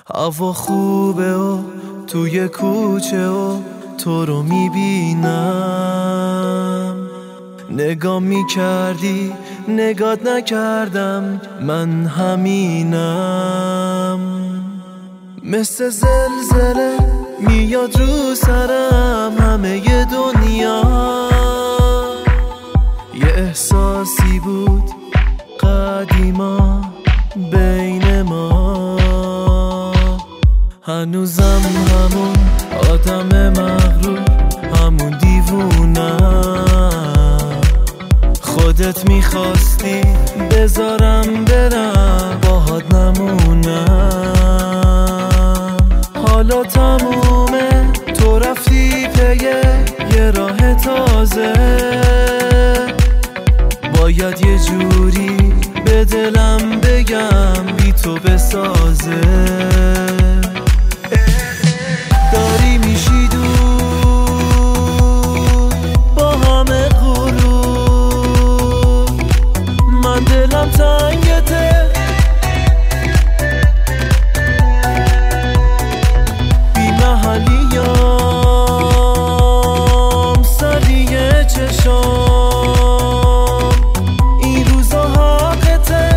هوا خوبه و توی کوچه و تو رو میبینم، نگاه میکردی نگات نکردم، من همینم. مثل زلزله میاد رو سرم همه ی دنیا، یه احساسی بود قدیما بین ما، هنوزم همون آدم مغرور، همون دیوونم. خودت میخواستی بذارم برم باهات نمونم، حالا تمومه تو رفتی پیه یه راه تازه، باید یه جوری به دلم بگم بی تو بسازه. داری میشی دور با همه غرور، من دلم تنگته بی محلیام سریع چشام، این روزا حقته.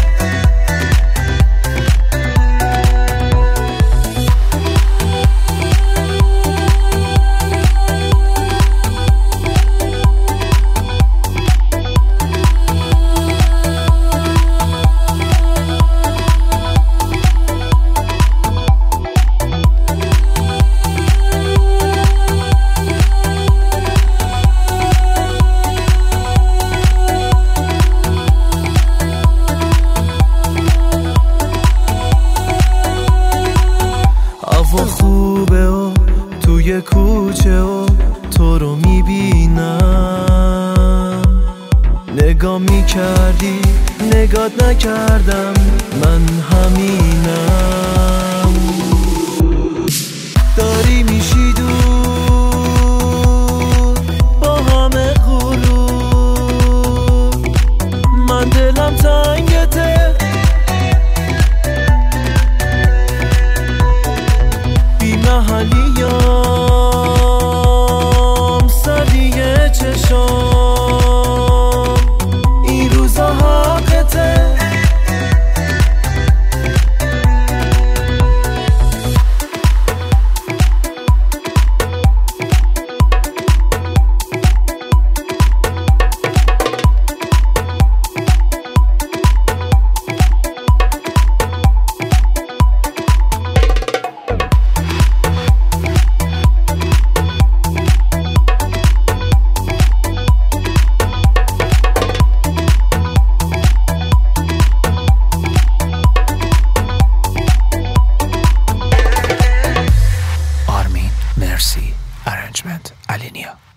هوا خوبه و توی کوچه و تو رو میبینم، نگاه میکردی نگات نکردم، من همینم. داری میشی دور با همه غرور، من دلم تنگته محلیام سریع چشام، این روزا حقته. Mercy Arrangement Alinea.